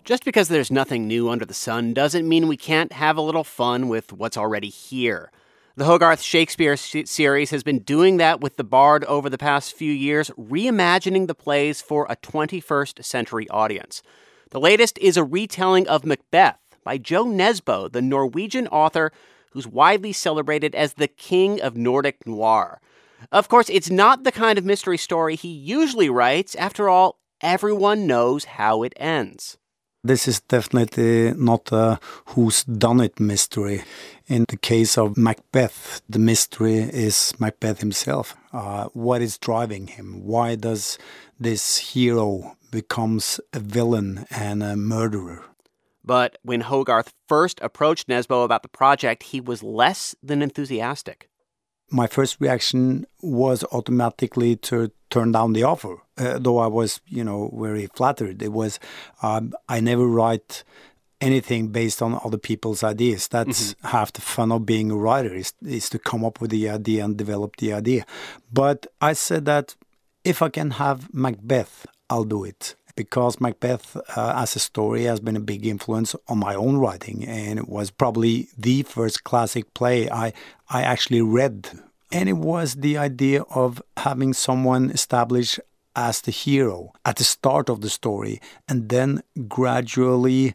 Just because there's nothing new under the sun doesn't mean we can't have a little fun with what's already here. The Hogarth Shakespeare series has been doing that with the Bard over the past few years, reimagining the plays for a 21st century audience. The latest is a retelling of Macbeth by Jo Nesbø, the Norwegian author who's widely celebrated as the king of Nordic noir. Of course, it's not the kind of mystery story he usually writes. After all, everyone knows how it ends. This is definitely not a who's-done-it mystery. In the case of Macbeth, the mystery is Macbeth himself. What is driving him? Why does this hero becomes a villain and a murderer? But when Hogarth first approached Nesbø about the project, he was less than enthusiastic. My first reaction was automatically to turn down the offer, though I was, very flattered. It was, I never write anything based on other people's ideas. That's half the fun of being a writer, is to come up with the idea and develop the idea. But I said that if I can have Macbeth, I'll do it. Because Macbeth, as a story, has been a big influence on my own writing, and it was probably the first classic play I actually read. And it was the idea of having someone established as the hero at the start of the story, and then gradually,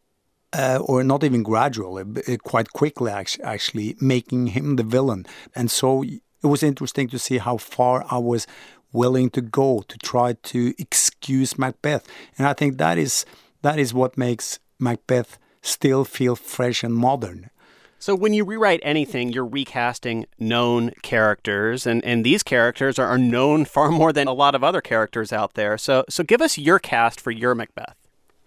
or not even gradually, quite quickly actually, making him the villain. And so it was interesting to see how far I was willing to go to try to excuse Macbeth. And I think that is what makes Macbeth still feel fresh and modern. So when you rewrite anything, you're recasting known characters, and these characters are known far more than a lot of other characters out there. So give us your cast for your Macbeth.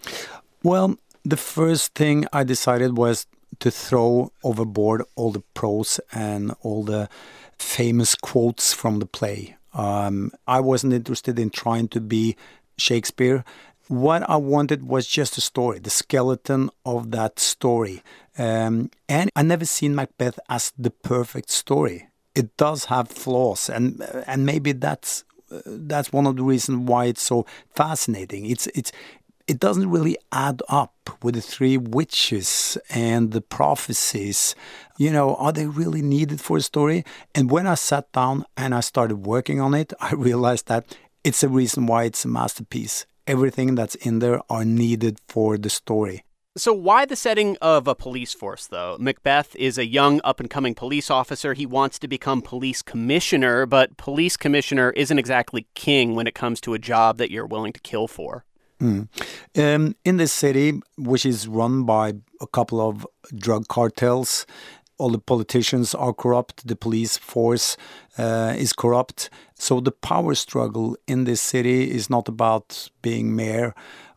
Well, the first thing I decided was to throw overboard all the prose and all the famous quotes from the play. I wasn't interested in trying to be Shakespeare. What I wanted was just a story, the skeleton of that story. And I never seen Macbeth as the perfect story. It does have flaws, and maybe that's one of the reasons why it's so fascinating. It doesn't really add up with the three witches and the prophecies. Are they really needed for a story? And when I sat down and I started working on it, I realized that it's a reason why it's a masterpiece. Everything that's in there are needed for the story. So why the setting of a police force, though? Macbeth is a young, up-and-coming police officer. He wants to become police commissioner, but police commissioner isn't exactly king when it comes to a job that you're willing to kill for. In this city, which is run by a couple of drug cartels, all the politicians are corrupt, the police force is corrupt. So the power struggle in this city is not about being mayor,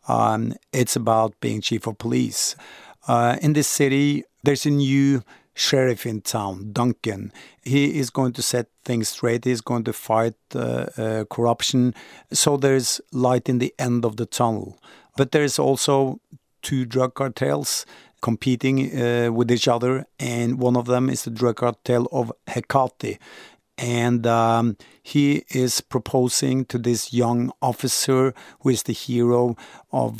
it's about being chief of police. In this city, there's a new sheriff in town, Duncan. He is going to set things straight. He's going to fight corruption. So there's light in the end of the tunnel. But there's also two drug cartels competing with each other, and one of them is the drug cartel of Hecate. And he is proposing to this young officer, who is the hero of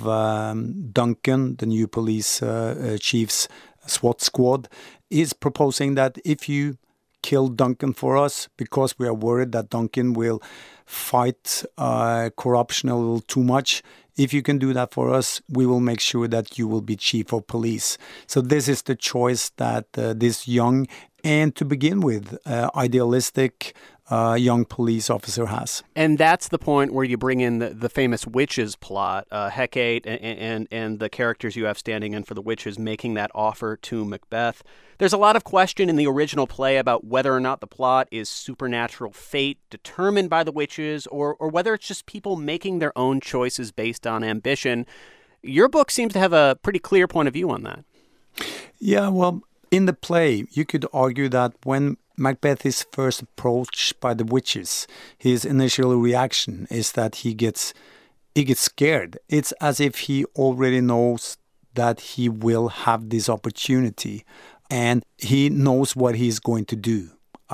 Duncan, the new police chief's SWAT squad, is proposing that if you kill Duncan for us, because we are worried that Duncan will fight corruption a little too much, if you can do that for us, we will make sure that you will be chief of police. So this is the choice that this young and, to begin with, idealistic young police officer has. And that's the point where you bring in the famous witches plot, Hecate and the characters you have standing in for the witches making that offer to Macbeth. There's a lot of question in the original play about whether or not the plot is supernatural fate determined by the witches, or whether it's just people making their own choices based on ambition. Your book seems to have a pretty clear point of view on that. Yeah, well, in the play, you could argue that when Macbeth is first approached by the witches, his initial reaction is that he gets scared. It's as if he already knows that he will have this opportunity, and he knows what he's going to do.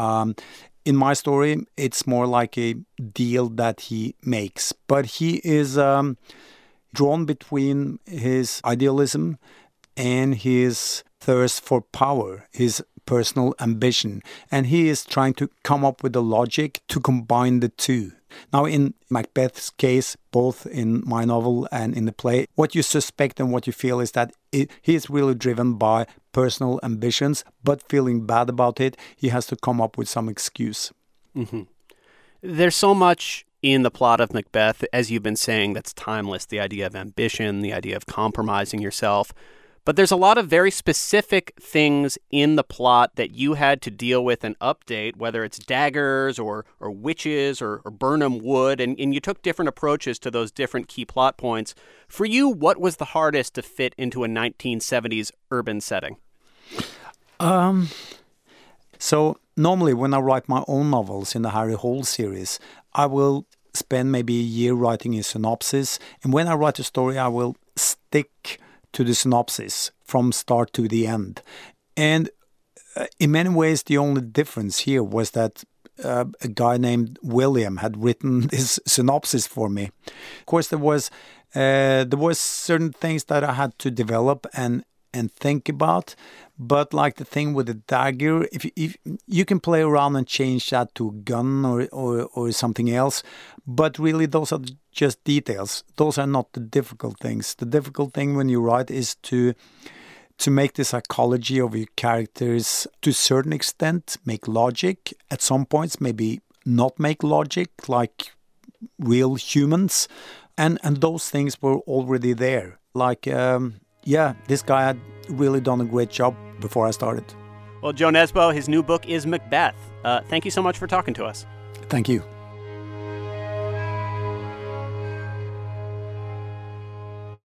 In my story, it's more like a deal that he makes, but he is drawn between his idealism and his thirst for power, his personal ambition. And he is trying to come up with a logic to combine the two. Now, in Macbeth's case, both in my novel and in the play, what you suspect and what you feel is that he is really driven by personal ambitions, but feeling bad about it, he has to come up with some excuse. Mm-hmm. There's so much in the plot of Macbeth, as you've been saying, that's timeless. The idea of ambition, the idea of compromising yourself. But there's a lot of very specific things in the plot that you had to deal with and update, whether it's daggers or witches or Birnam Wood, and you took different approaches to those different key plot points. For you, what was the hardest to fit into a 1970s urban setting? So normally when I write my own novels in the Harry Hole series, I will spend maybe a year writing a synopsis. And when I write a story, I will stick to the synopsis from start to the end. And in many ways, the only difference here was that a guy named William had written this synopsis for me. Of course, there was certain things that I had to develop and think about. But like the thing with the dagger, if you can play around and change that to a gun or something else, but really those are just details. Those are not the difficult things. The difficult thing when you write is to make the psychology of your characters to a certain extent make logic. At some points, maybe not make logic like real humans, and those things were already there. Like this guy had really done a great job before I started. Well, Jo Nesbø, his new book is Macbeth. Thank you so much for talking to us. Thank you.